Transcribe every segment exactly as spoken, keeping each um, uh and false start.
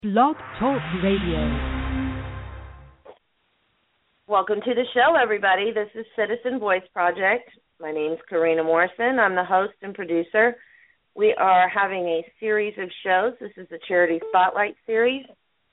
Blog Talk Radio. Welcome to the show, everybody. This is Citizen Voice Project. My name is Karina Morrison. I'm the host and producer. We are having a series of shows. This is the Charity Spotlight series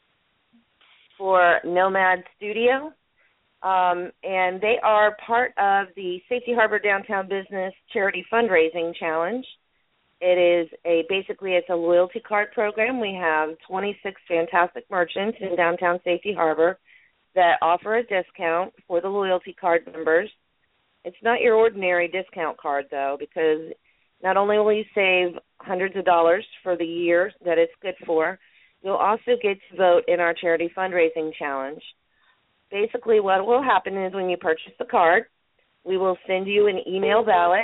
for Nomad Studio. Um, and they are part of the Safety Harbor Downtown Business Charity Fundraising Challenge. It is a, basically it's a loyalty card program. We have twenty-six fantastic merchants in downtown Safety Harbor that offer a discount for the loyalty card members. It's not your ordinary discount card, though, because not only will you save hundreds of dollars for the year that it's good for, you'll also get to vote in our charity fundraising challenge. Basically, what will happen is when you purchase the card, we will send you an email ballot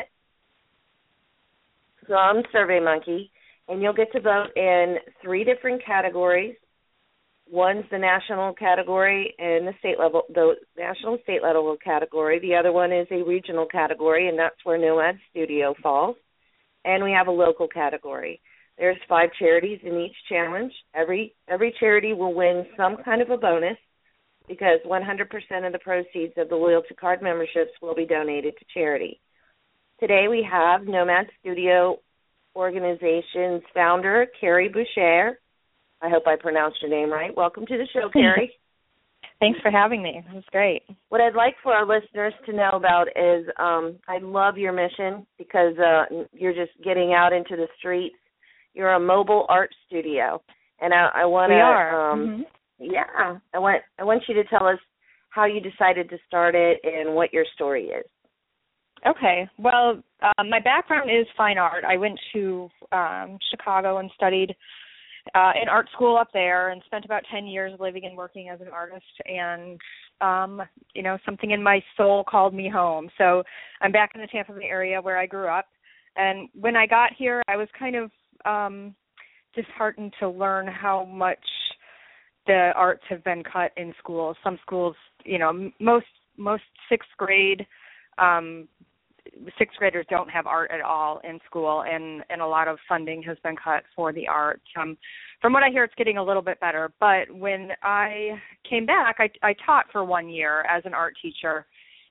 from SurveyMonkey, and you'll get to vote in three different categories. One's the national category and the state level, the national and state level category. The other one is a regional category, and that's where Nomad Studio falls. And we have a local category. There's five charities in each challenge. Every every charity will win some kind of a bonus because one hundred percent of the proceeds of the loyalty card memberships will be donated to charity. Today we have Nomad Studio Organization's founder, Carrie Boucher. I hope I pronounced your name right. Welcome to the show, Carrie. Thanks for having me. It was great. What I'd like for our listeners to know about is um, I love your mission because uh, you're just getting out into the streets. You're a mobile art studio, and I, I want to. We are. Um, mm-hmm. Yeah, I want I want you to tell us how you decided to start it and what your story is. Okay. Well, uh, my background is fine art. I went to um, Chicago and studied uh, in art school up there and spent about ten years living and working as an artist. And, um, you know, something in my soul called me home. So I'm back in the Tampa Bay area where I grew up. And when I got here, I was kind of um, disheartened to learn how much the arts have been cut in schools. Some schools, you know, most most sixth grade um, sixth graders don't have art at all in school, and, and a lot of funding has been cut for the arts. Um, from what I hear, it's getting a little bit better. But when I came back, I, I taught for one year as an art teacher,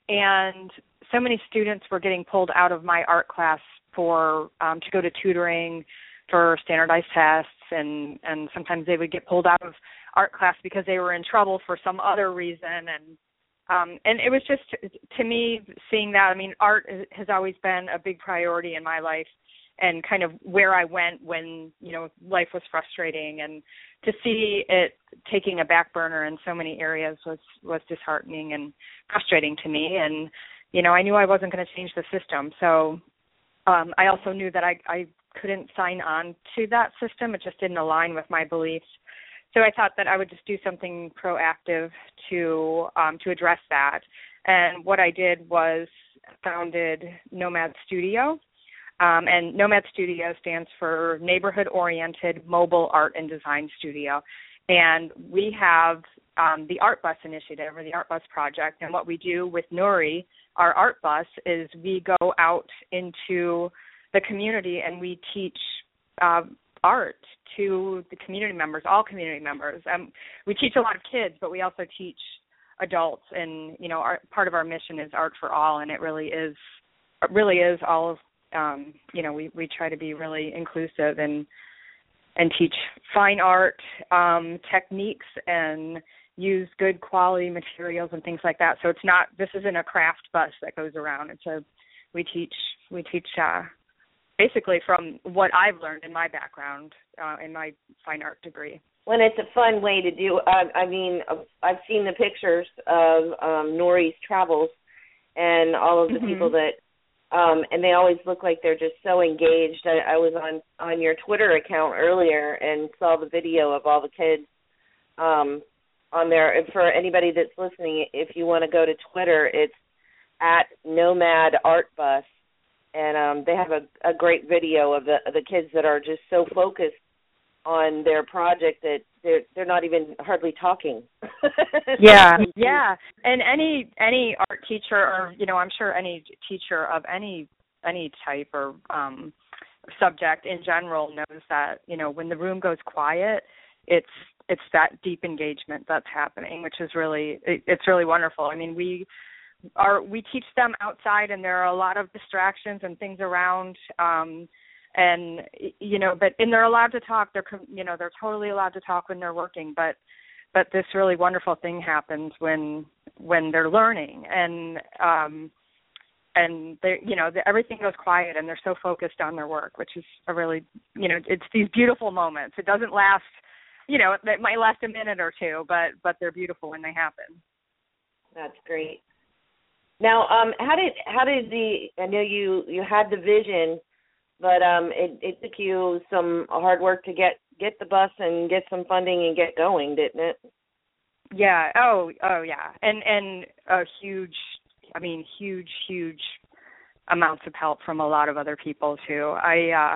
and so many students were getting pulled out of my art class for um, to go to tutoring for standardized tests, and, and sometimes they would get pulled out of art class because they were in trouble for some other reason, and Um, and it was just, to me, seeing that, I mean, art has always been a big priority in my life and kind of where I went when, you know, life was frustrating. And to see it taking a back burner in so many areas was, was disheartening and frustrating to me. And, you know, I knew I wasn't going to change the system. So um, I also knew that I, I couldn't sign on to that system. It just didn't align with my beliefs. So I thought that I would just do something proactive to um, to address that. And what I did was founded Nomad Studio. Um, and Nomad Studio stands for Neighborhood-Oriented Mobile Art and Design Studio. And we have um, the Art Bus Initiative, or the Art Bus Project. And what we do with Nuri, our Art Bus, is we go out into the community and we teach uh, art to the community members, all community members. Um, we teach a lot of kids, but we also teach adults. And, you know, our, part of our mission is art for all, and it really is, it really is all of, um, you know, we, we try to be really inclusive and and teach fine art um, techniques and use good quality materials and things like that. So it's not, this isn't a craft bus that goes around. It's a, we teach, we teach, uh, basically from what I've learned in my background, uh, in my fine art degree. When it's a fun way to do, uh, I mean, I've seen the pictures of um, Nori's travels and all of the mm-hmm. people that, um, and they always look like they're just so engaged. I, I was on, on your Twitter account earlier and saw the video of all the kids um, on there. And for anybody that's listening, if you want to go to Twitter, it's at Nomad Art Bus. And um, they have a, a great video of the of the kids that are just so focused on their project that they're they're not even hardly talking. yeah, yeah. And any any art teacher, or you know, I'm sure any teacher of any any type or um, subject in general knows that, you know, when the room goes quiet, it's it's that deep engagement that's happening, which is really, it, it's really wonderful. I mean, we are, we teach them outside, and there are a lot of distractions and things around, um, and, you know, but, and they're allowed to talk, they're, you know, they're totally allowed to talk when they're working, but, but this really wonderful thing happens when, when they're learning, and, um, and they, you know, the, everything goes quiet, and they're so focused on their work, which is a really, you know, it's these beautiful moments. It doesn't last, you know, it might last a minute or two, but but they're beautiful when they happen. That's great. Now, um, how did how did the? I know you, you had the vision, but um, it, it took you some hard work to get get the bus and get some funding and get going, didn't it? Yeah. Oh. Oh, yeah. And and a huge. I mean, huge, huge amounts of help from a lot of other people too. I uh,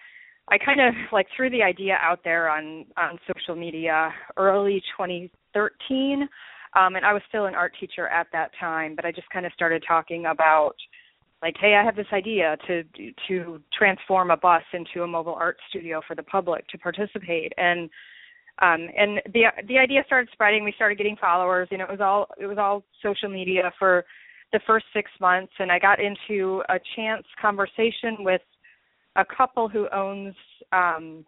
I kind of like threw the idea out there on, on social media early twenty thirteen, um, and I was still an art teacher at that time, but I just kind of started talking about like, hey, I have this idea to to transform a bus into a mobile art studio for the public to participate, and um, and the the idea started spreading. We started getting followers. You know, it was all it was all social media for the first six months, and I got into a chance conversation with a couple who owns um,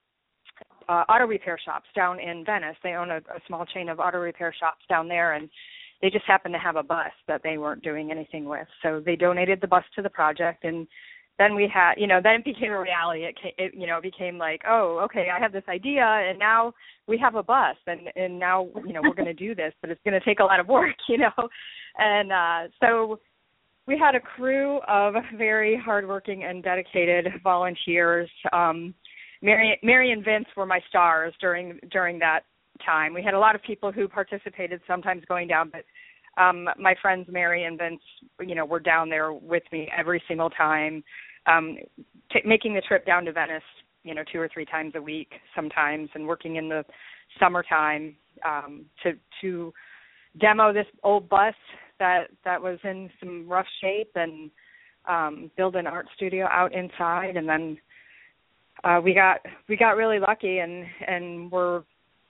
uh, auto repair shops down in Venice. They own a, a small chain of auto repair shops down there, and they just happened to have a bus that they weren't doing anything with. So they donated the bus to the project, and then we had, you know, then it became a reality. It, came, it you know, it became like, oh, okay, I have this idea, and now we have a bus, and, and now, you know, we're going to do this, but it's going to take a lot of work, you know. And uh, so we had a crew of very hardworking and dedicated volunteers. Um, Mary, Mary and Vince were my stars during during that time. We had a lot of people who participated, sometimes going down, but um, my friends Mary and Vince, you know, were down there with me every single time, um, t- making the trip down to Venice, you know, two or three times a week sometimes, and working in the summertime um, to to demo this old bus that that was in some rough shape, and um, build an art studio out inside. And then uh, we got we got really lucky, and and were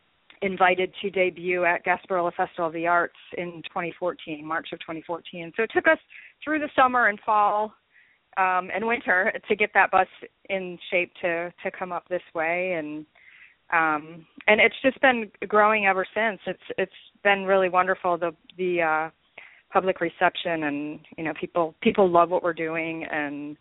invited to debut at Gasparilla Festival of the Arts in twenty fourteen, March of twenty fourteen. So it took us through the summer and fall um, and winter to get that bus in shape to to come up this way, and um, and it's just been growing ever since. It's it's been really wonderful, the the uh, public reception, and you know, people people love what we're doing, and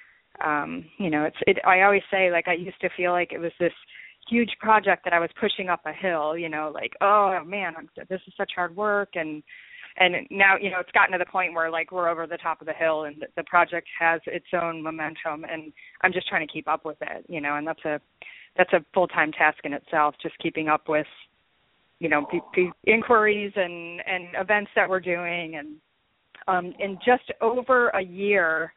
um, you know, it's it. I always say, like, I used to feel like it was this huge project that I was pushing up a hill, you know, like, oh man, I'm, this is such hard work, and and now, you know, it's gotten to the point where like we're over the top of the hill, and the, the project has its own momentum, and I'm just trying to keep up with it, you know, and that's a that's a full-time task in itself, just keeping up with, you know, p- p- inquiries and, and events that we're doing. And um, in just over a year,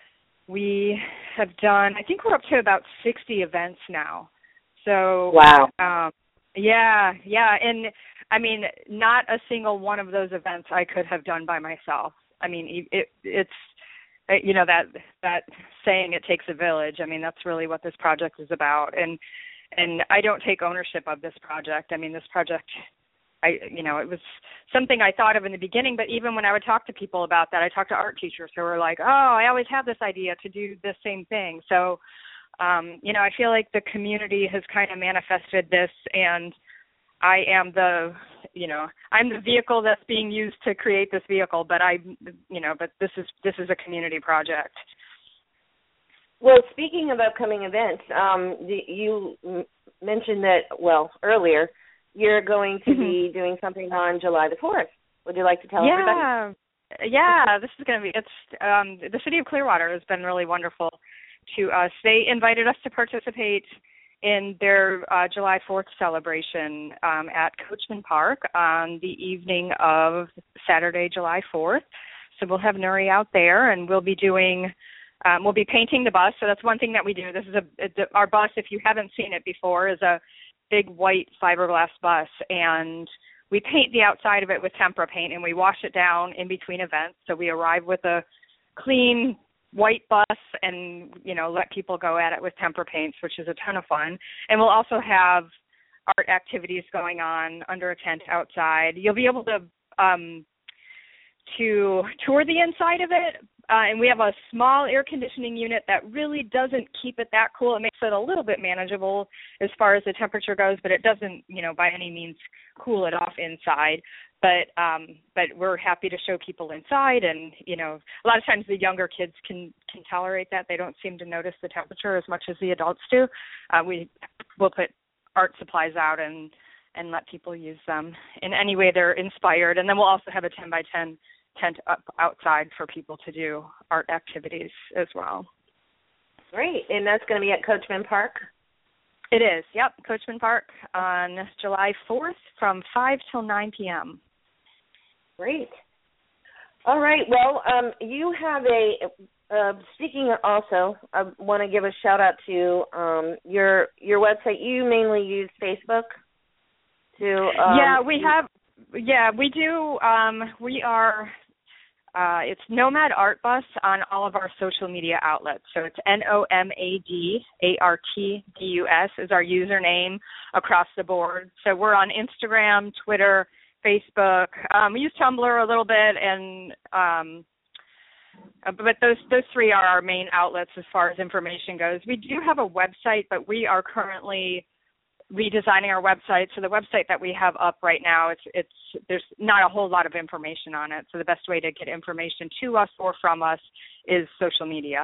we have done, I think we're up to about sixty events now. So, wow. Um, yeah, yeah. And I mean, not a single one of those events I could have done by myself. I mean, it, it's, you know, that that saying, it takes a village. I mean, that's really what this project is about. And and I don't take ownership of this project. I mean, this project, I you know, it was something I thought of in the beginning, but even when I would talk to people about that, I talked to art teachers who were like, oh, I always had this idea to do the same thing. So, um, you know, I feel like the community has kind of manifested this, and I am the, you know, I'm the vehicle that's being used to create this vehicle, but I, you know, but this is this is a community project. Well, speaking of upcoming events, um, the, you m- mentioned that, well, earlier, you're going to mm-hmm. be doing something on July the fourth. Would you like to tell yeah. everybody? Yeah, yeah. This is going to be, it's, um, the City of Clearwater has been really wonderful to us. They invited us to participate in their uh, July fourth celebration um, at Coachman Park on the evening of Saturday, July fourth. So we'll have Nuri out there, and we'll be doing, um, we'll be painting the bus. So that's one thing that we do. This is a, a our bus, if you haven't seen it before, is a big white fiberglass bus, and we paint the outside of it with tempera paint, and we wash it down in between events. So we arrive with a clean white bus, and, you know, let people go at it with tempera paints, which is a ton of fun. And we'll also have art activities going on under a tent outside. You'll be able to um, to tour the inside of it, uh, and we have a small air conditioning unit that really doesn't keep it that cool. It makes it a little bit manageable as far as the temperature goes, but it doesn't, you know, by any means cool it off inside. But um, but we're happy to show people inside, and you know, a lot of times the younger kids can can tolerate that. They don't seem to notice the temperature as much as the adults do. Uh, we will put art supplies out and and let people use them in any way they're inspired, and then we'll also have a ten by ten tent up outside for people to do art activities as well. Great, and that's going to be at Coachman Park? It is, yep, Coachman Park on July fourth from five till nine p.m. Great. All right, well, um, you have a, uh, speaking also, I want to give a shout-out to um, your your website. You mainly use Facebook to... Um, yeah, we have, yeah, we do, um, we are... Uh, it's Nomad Art Bus on all of our social media outlets. So it's N O M A D A R T B U S is our username across the board. So we're on Instagram, Twitter, Facebook. Um, we use Tumblr a little bit, and um, but those those three are our main outlets as far as information goes. We do have a website, but we are currently redesigning our website. So the website that we have up right now, it's it's there's not a whole lot of information on it. So the best way to get information to us or from us is social media.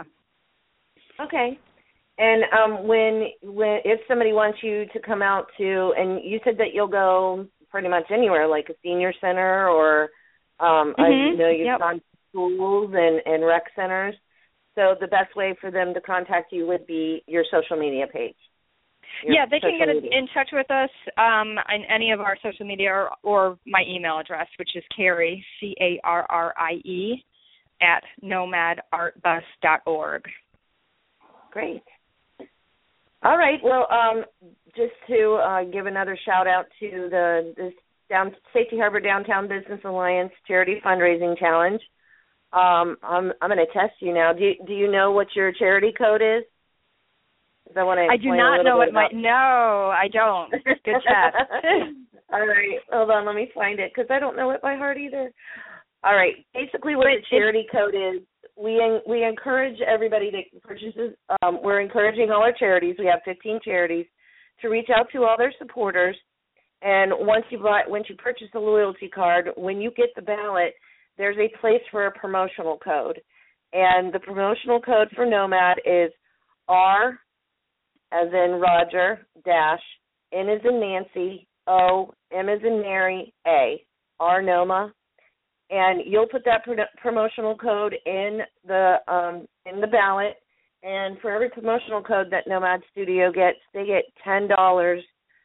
Okay. And um, when when if somebody wants you to come out to, and you said that you'll go pretty much anywhere, like a senior center, or um, mm-hmm. I know you've yep. gone to schools and, and rec centers. So the best way for them to contact you would be your social media page. Yeah, they can get media. in touch with us um, on any of our social media or, or my email address, which is Carrie, C A R R I E, at nomad art bus dot org. Great. All right. Well, um, just to uh, give another shout-out to the, the down, Safety Harbor Downtown Business Alliance Charity Fundraising Challenge. Um, I'm, I'm going to test you now. Do you, do you know what your charity code is? I, want to I do not know what my, about... no, I don't. Good test. All right, hold on, let me find it, because I don't know it by heart either. All right, basically what the charity code is, we we encourage everybody that purchases, um, we're encouraging all our charities, we have fifteen charities, to reach out to all their supporters, and once you buy, once you purchase a loyalty card, when you get the ballot, there's a place for a promotional code, and the promotional code for Nomad is R as in Roger, dash, N as in Nancy, O, M as in Mary, A, R Noma, and you'll put that pro- promotional code in the um, in the ballot, and for every promotional code that Nomad Studio gets, they get ten dollars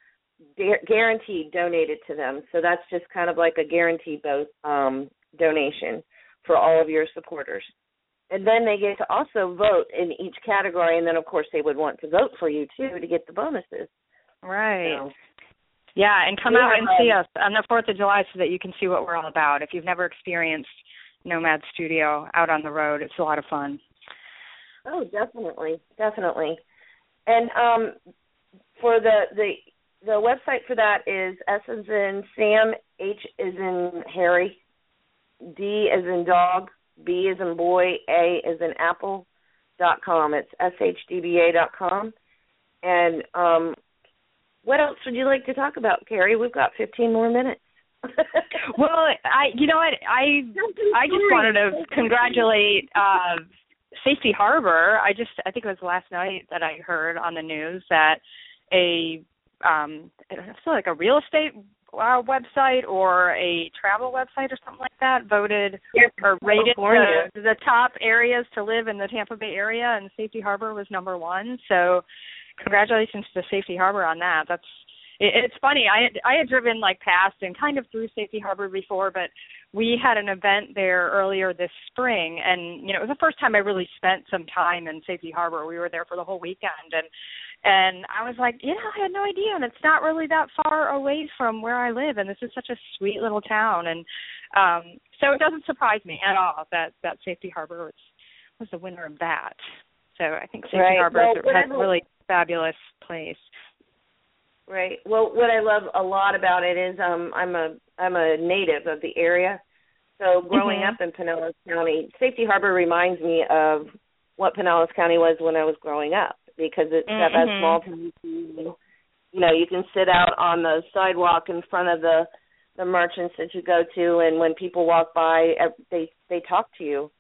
de- guaranteed donated to them. So that's just kind of like a guaranteed both, um, donation for all of your supporters. And then they get to also vote in each category, and then, of course, they would want to vote for you, too, to get the bonuses. Right. So, yeah, and come yeah, out and see us on the fourth of July so that you can see what we're all about. If you've never experienced Nomad Studio out on the road, it's a lot of fun. Oh, definitely, definitely. And um, for the, the the website for that is S as in Sam, H as in Harry, D as in dog, B as in boy, A as in apple, dot com. It's S H D B A dot com. And um, what else would you like to talk about, Carrie? We've got fifteen more minutes. Well, I, you know what, I I just wanted to congratulate uh, Safety Harbor. I just, I think it was last night that I heard on the news that a, um, I feel like a real estate uh, website or a travel website or something like that voted yes, or rated California. the, the top areas to live in the Tampa Bay area, and Safety Harbor was number one. So congratulations to Safety Harbor on that. That's it, it's funny. I had, I had driven like past and kind of through Safety Harbor before, but we had an event there earlier this spring, and you know it was the first time I really spent some time in Safety Harbor. We were there for the whole weekend, and And I was like, yeah, I had no idea, and it's not really that far away from where I live, and this is such a sweet little town. And um, so it doesn't surprise me at all that, that Safety Harbor was, was the winner of that. So I think Safety right. Harbor well, has a really fabulous place. Right. Well, what I love a lot about it is um, I'm a I'm a native of the area, so growing mm-hmm. up in Pinellas County, Safety Harbor reminds me of what Pinellas County was when I was growing up, because it's got mm-hmm. that small town. You know, you can sit out on the sidewalk in front of the the merchants that you go to, and when people walk by, they they talk to you.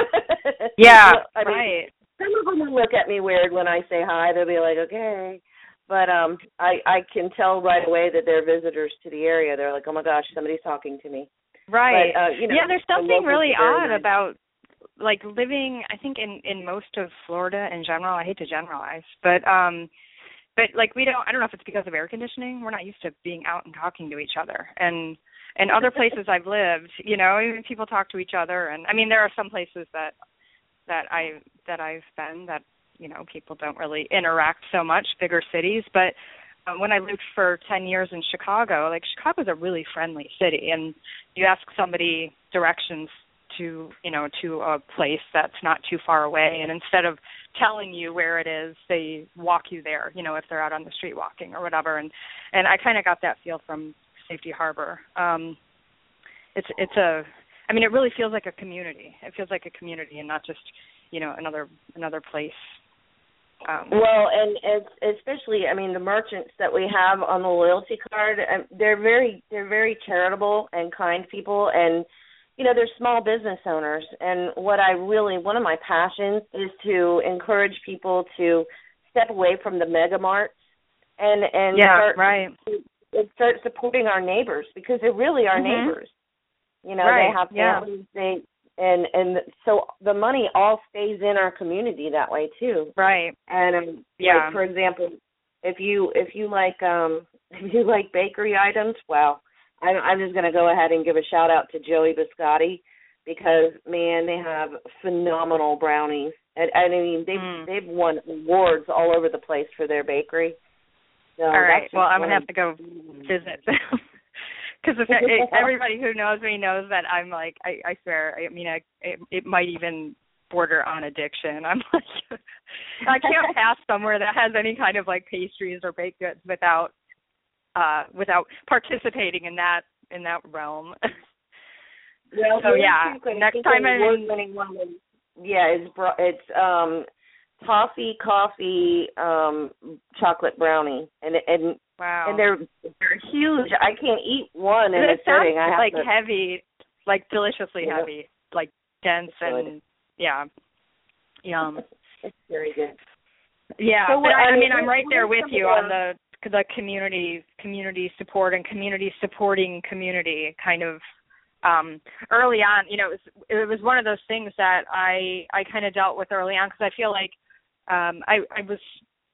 Yeah, I mean, right. Some of them will look at me weird when I say hi. They'll be like, okay. But um, I, I can tell right away that they're visitors to the area. They're like, oh, my gosh, somebody's talking to me. Right. But, uh, you know, yeah, there's something really odd nice. about, like, living, I think, in, in most of Florida in general. I hate to generalize. But, um, but like, we don't, I don't know if it's because of air conditioning. We're not used to being out and talking to each other. And and other places I've lived, you know, even people talk to each other. And, I mean, there are some places that that I that I've been that, you know, people don't really interact so much, bigger cities. But um, when I lived for ten years in Chicago, like, Chicago's a really friendly city, and you ask somebody directions to, you know, to a place that's not too far away, and instead of telling you where it is, they walk you there, you know, if they're out on the street walking or whatever. And and I kind of got that feel from Safety Harbor. Um, it's it's a I mean, it really feels like a community. It feels like a community and not just, you know, another another place. Um, well, and it's, especially, I mean, the merchants that we have on the loyalty card, they're very they're very charitable and kind people, and you know, they're small business owners. And what I really, one of my passions is to encourage people to step away from the mega marts and and yeah, start, right. start supporting our neighbors, because they're really our mm-hmm. neighbors. You know, right. they have families, yeah. they and and so the money all stays in our community that way too. Right. And um, yeah. like, for example, if you if you like um if you like bakery items, well, I'm I'm just going to go ahead and give a shout out to Joey Biscotti, because man, they have phenomenal brownies. And I mean, they've mm. they've won awards all over the place for their bakery. So all right. Well, I'm going to have to go visit them. Because everybody who knows me knows that I'm like, I, I swear, I mean, I, it, it might even border on addiction. I'm like, I can't pass somewhere that has any kind of like pastries or baked goods without, uh, without participating in that in that realm. Well, so yeah, next time I'm winning one. Yeah, it's it's um, toffee coffee um, chocolate brownie, and and. Wow. And they're they're huge. I can't eat one in it a sitting. I have like to, heavy, like deliciously yeah. heavy, like dense Good. and yeah, yum. It's very good. Yeah, so, but I, I I mean, mean, I'm right there with you uh, on the the community community support and community supporting community kind of. Um, early on, you know, it was, it was one of those things that I I kind of dealt with early on, because I feel like um, I I was.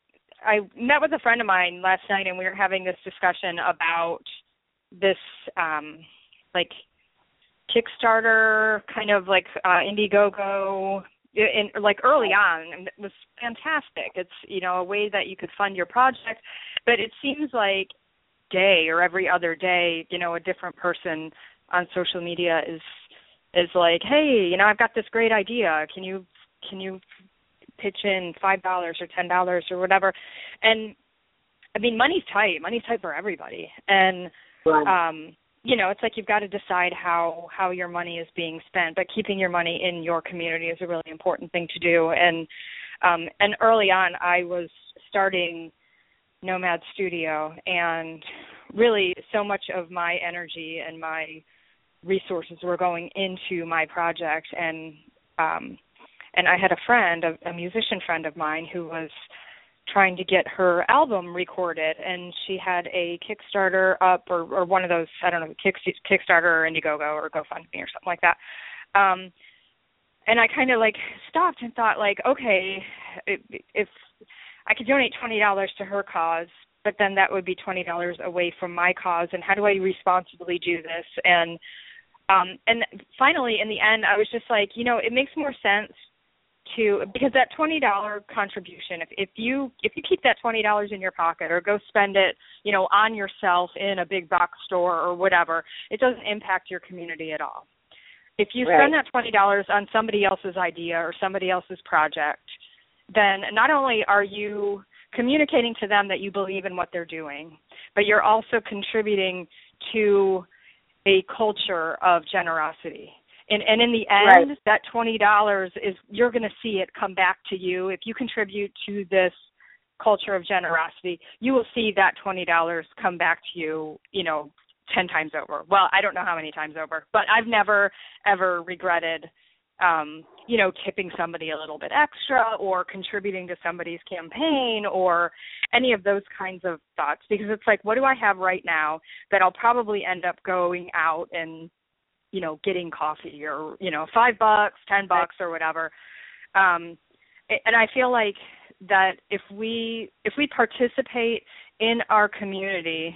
I met with a friend of mine last night, and we were having this discussion about this, um, like, Kickstarter, kind of like uh, Indiegogo, in, like early on, and it was fantastic. It's, you know, a way that you could fund your project, but it seems like day or every other day, you know, a different person on social media is is like, hey, you know, I've got this great idea. Can you can you pitch in five dollars or ten dollars or whatever? And I mean, money's tight. Money's tight for everybody. And, right. um, you know, it's like you've got to decide how, how your money is being spent, but keeping your money in your community is a really important thing to do. And, um, and early on, I was starting Nomad Studio, and really so much of my energy and my resources were going into my project. And, um, And I had a friend, a, a musician friend of mine, who was trying to get her album recorded, and she had a Kickstarter up, or, or one of those, I don't know, Kick, Kickstarter or Indiegogo or GoFundMe or something like that. Um, and I kind of like stopped and thought, like, okay, if, if I could donate twenty dollars to her cause, but then that would be twenty dollars away from my cause, and how do I responsibly do this? And um, and finally, in the end, I was just like, you know, it makes more sense to, because that twenty dollars contribution, if, if you if you keep that twenty dollars in your pocket or go spend it, you know, on yourself in a big box store or whatever, it doesn't impact your community at all. If you right. spend that twenty dollars on somebody else's idea or somebody else's project, then not only are you communicating to them that you believe in what they're doing, but you're also contributing to a culture of generosity. And, and in the end, right. that twenty dollars is, you're going to see it come back to you. If you contribute to this culture of generosity, you will see that twenty dollars come back to you, you know, ten times over. Well, I don't know how many times over, but I've never, ever regretted, um, you know, tipping somebody a little bit extra or contributing to somebody's campaign or any of those kinds of thoughts, because it's like, what do I have right now that I'll probably end up going out and, you know, getting coffee or, you know, five bucks, ten bucks or whatever. Um, and I feel like that if we if we participate in our community,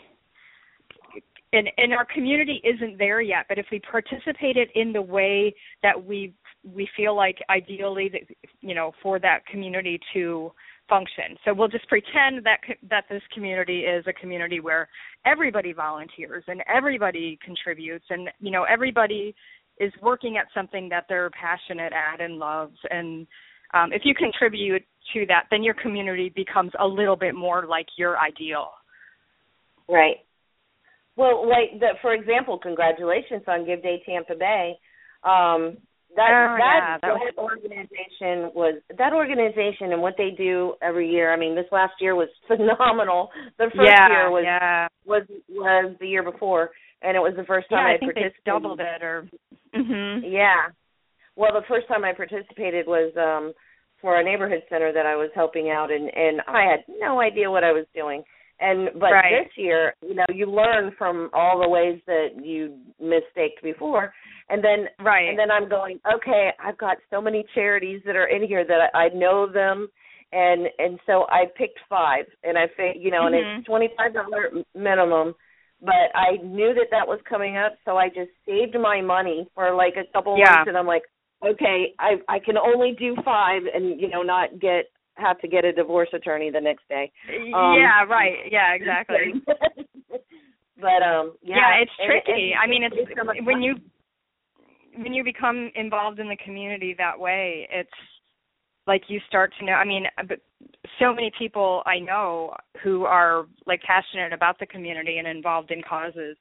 and, and our community isn't there yet, but if we participated in the way that we we feel like ideally that, you know, for that community to function. So we'll just pretend that that this community is a community where everybody volunteers and everybody contributes and, you know, everybody is working at something that they're passionate at and loves. And um, if you contribute to that, then your community becomes a little bit more like your ideal. Right. Well, like, the, for example, congratulations on Give Day Tampa Bay. Um, that oh, that, yeah, that, that was... organization was that organization and what they do every year. I mean, this last year was phenomenal. The first yeah, year was yeah. was was the year before, and it was the first time yeah, I, I think participated. They doubled it, or mm-hmm. yeah. Well, the first time I participated was um, for a neighborhood center that I was helping out, and and I had no idea what I was doing. And but right. this year, you know, you learn from all the ways that you mistaked before, and then right. and then I'm going, okay, I've got so many charities that are in here that I, I know them, and and so I picked five, and I think, you know, mm-hmm. and it's twenty-five dollars minimum, but I knew that that was coming up, so I just saved my money for like a couple yeah. months, and I'm like, okay, I I can only do five, and you know, not get. have to get a divorce attorney the next day. Um, yeah, right. Yeah, exactly. but um, yeah, yeah, it's tricky. And, and I mean, it's, it's so when you when you become involved in the community that way, it's like you start to know. I mean, but so many people I know who are like passionate about the community and involved in causes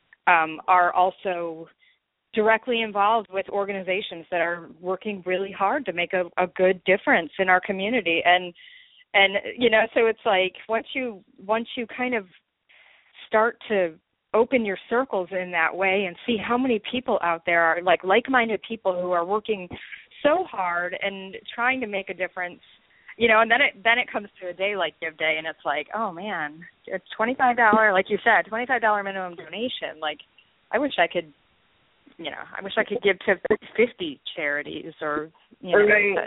um, are also directly involved with organizations that are working really hard to make a, a good difference in our community. And, and, you know, so it's like once you, once you kind of start to open your circles in that way and see how many people out there are like like-minded people who are working so hard and trying to make a difference, you know, and then it, then it comes to a day like Give Day and it's like, oh man, it's twenty-five dollars, like you said, twenty-five dollars minimum donation. Like, I wish I could, you know, I wish I could give to fifty charities or, you know. Right.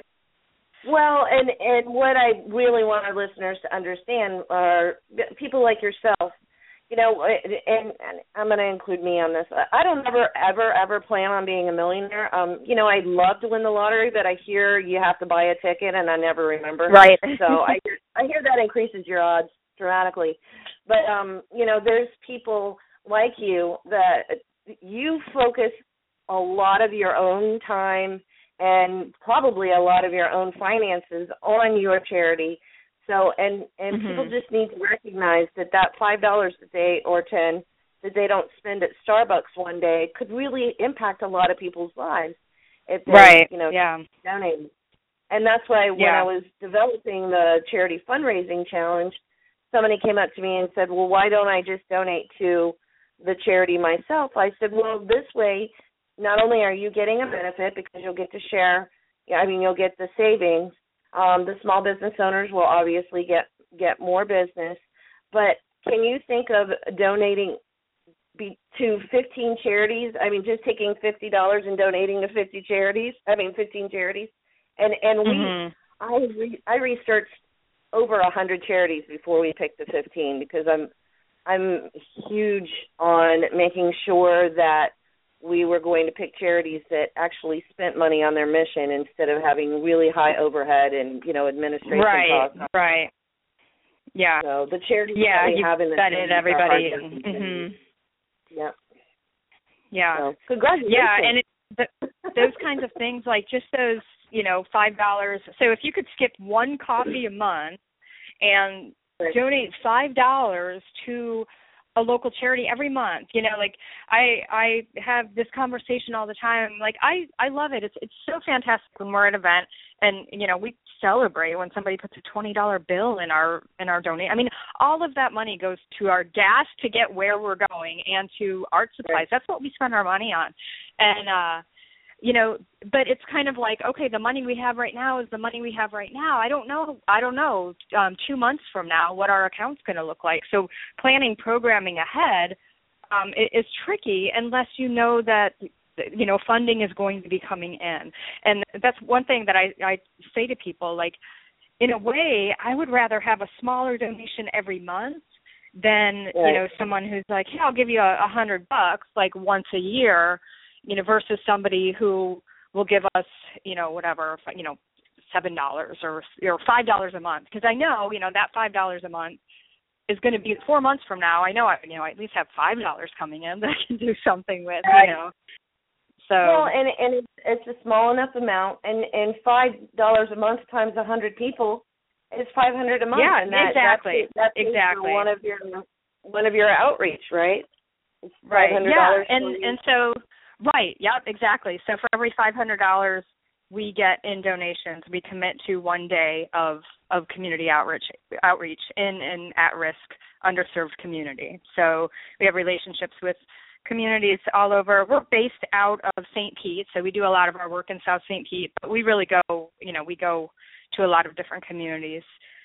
Well, and, and what I really want our listeners to understand are people like yourself, you know, and, and I'm going to include me on this. I don't ever, ever, ever plan on being a millionaire. Um, you know, I'd love to win the lottery, but I hear you have to buy a ticket, and I never remember. Right. So I hear, I hear that increases your odds dramatically. But, um, you know, there's people like you that you focus a lot of your own time and probably a lot of your own finances on your charity. So, and, and mm-hmm. people just need to recognize that that five dollars a day or ten that they don't spend at Starbucks one day could really impact a lot of people's lives if they, right. you know, yeah. donate. And that's why when yeah. I was developing the charity fundraising challenge, somebody came up to me and said, well, why don't I just donate to the charity myself? I said, well, this way, not only are you getting a benefit because you'll get to share, I mean, you'll get the savings. Um, the small business owners will obviously get, get more business. But can you think of donating be, to fifteen charities? I mean, just taking fifty dollars and donating to fifty charities. I mean, fifteen charities. And and we, mm-hmm. I re, I researched over a hundred charities before we picked the fifteen because I'm I'm huge on making sure that we were going to pick charities that actually spent money on their mission instead of having really high overhead and, you know, administration right, costs. Right, right. Yeah. So the charities yeah, that we you have in the vetted everybody. And, mm-hmm. Yeah. Yeah. So, congratulations. Yeah, and it, the, those kinds of things, like just those, you know, five dollars. So if you could skip one coffee a month, and right. donate five dollars to a local charity every month. You know, like I I have this conversation all the time. Like I, I love it. It's it's so fantastic when we're at an event and, you know, we celebrate when somebody puts a twenty dollar bill in our in our donate. I mean, all of that money goes to our gas to get where we're going and to art supplies. Right. That's what we spend our money on. And uh you know, but it's kind of like, okay, the money we have right now is the money we have right now. I don't know, I don't know, um, two months from now what our account's going to look like. So planning, programming ahead um, is tricky unless you know that, you know, funding is going to be coming in. And that's one thing that I, I say to people, like, in a way, I would rather have a smaller donation every month than, right. you know, someone who's like, hey, I'll give you a, a hundred bucks like once a year, you know, versus somebody who will give us, you know, whatever, you know, seven dollars or or five dollars a month. Because I know, you know, that five dollars a month is going to be four months from now. I know, I, you know, I at least have five dollars coming in that I can do something with, right. you know. So well, and and it's, it's a small enough amount, and and five dollars a month times a hundred people is five hundred a month. Yeah, and that, exactly, that's, that's exactly. One of your one of your outreach, right? It's right. Yeah, and and so. Right. Yep. Exactly. So for every five hundred dollars we get in donations, we commit to one day of, of community outreach outreach in an at-risk, underserved community. So we have relationships with communities all over. We're based out of Saint Pete, so we do a lot of our work in South Saint Pete. But we really go, you know, we go to a lot of different communities.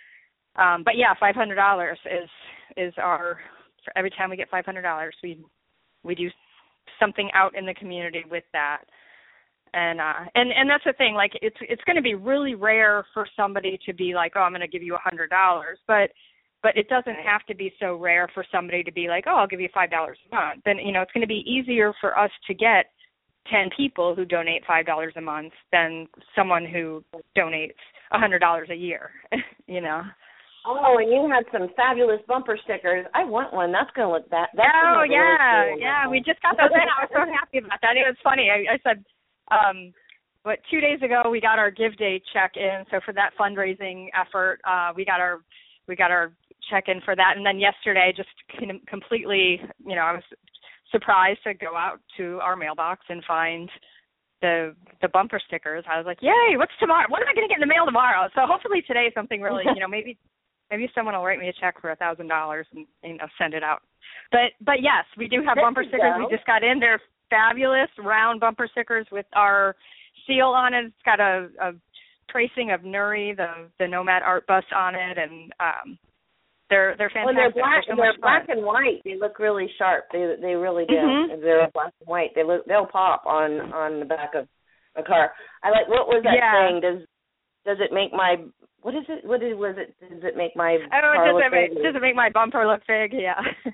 Um, but yeah, five hundred dollars is is our. For every time we get five hundred dollars, we we do something out in the community with that. And uh and and that's the thing, like it's it's going to be really rare for somebody to be like, oh, I'm going to give you a hundred dollars, but but it doesn't have to be so rare for somebody to be like, oh, I'll give you five dollars a month. Then, you know, it's going to be easier for us to get ten people who donate five dollars a month than someone who donates a hundred dollars a year. You know. Oh, and you had some fabulous bumper stickers. I want one. That's going to look that. That's oh, really yeah, cool. yeah. We just got those in. I was so happy about that. It was funny. I, I said, um, but two days ago we got our Give Day check in. So for that fundraising effort, uh, we got our we got our check in for that. And then yesterday, just completely, you know, I was surprised to go out to our mailbox and find the the bumper stickers. I was like, yay! What's tomorrow? What am I going to get in the mail tomorrow? So hopefully today something really, you know, maybe. Maybe someone will write me a check for a thousand dollars and you know send it out. But but yes, we do have bumper stickers. We just got in. They're fabulous round bumper stickers with our seal on it. It's got a, a tracing of Nuri, the the Nomad Art Bus on it, and um, they're they're fantastic. Well, they're black. They're, so they're black and white. They look really sharp. They they really do. Mm-hmm. They're black and white. They look they'll pop on on the back of a car. I like. What was that yeah. saying? Does does it make my What is it? What is, was it? Does it make my oh, car does look it make, big? does it make my bumper look big? Yeah.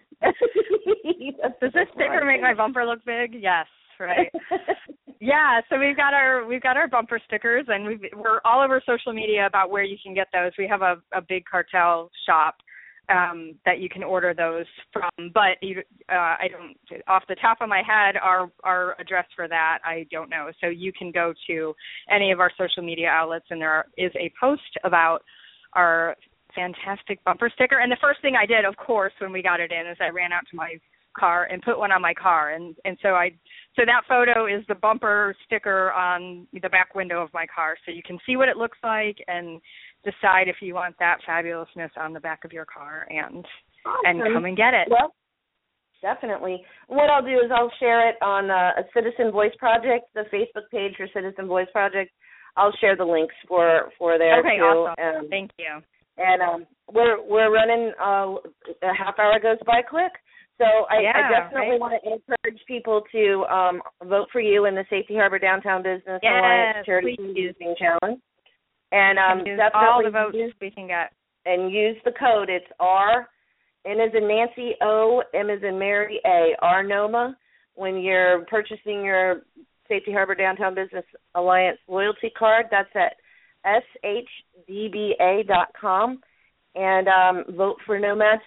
Does this sticker make my bumper look big? Yes. Right. Yeah. So we've got our we've got our bumper stickers, and we've, we're all over social media about where you can get those. We have a, a big cartel shop um, that you can order those from, but you, uh, I don't off the top of my head our our address for that I don't know. So you can go to any of our social media outlets, and there is a post about our fantastic bumper sticker. And the first thing I did, of course, when we got it in, is I ran out to my car and put one on my car, and and so I so that photo is the bumper sticker on the back window of my car, so you can see what it looks like and decide if you want that fabulousness on the back of your car, and awesome. and come and get it. Well, definitely. What I'll do is I'll share it on uh, a Citizen Voice Project, the Facebook page for Citizen Voice Project. I'll share the links for for there okay, too. Awesome. Um, Thank you. And um, we're we're running uh, a half hour goes by quick. So I, yeah, I definitely right. want to encourage people to um, vote for you in the Safety Harbor Downtown Business yes, Alliance Charity Using Challenge. And um, use definitely all the votes use, we can get. And use the code. It's R, N as in Nancy, O, M as in Mary, A, R NOMA. When you're purchasing your Safety Harbor Downtown Business Alliance loyalty card, that's at S H D B A dot com. And um, vote for Nomad.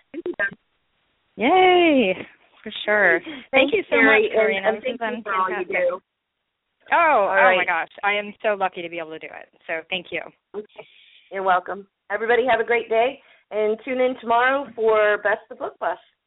Yay, for sure. Thank Thanks, you so Carrie, much, Karina. And, and this thank has you been for all fantastic. you do. Oh, all oh right. my gosh. I am so lucky to be able to do it. So thank you. You're welcome. Everybody have a great day. And tune in tomorrow for Best of Book Bus.